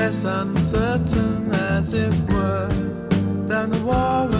less uncertain as it were than the war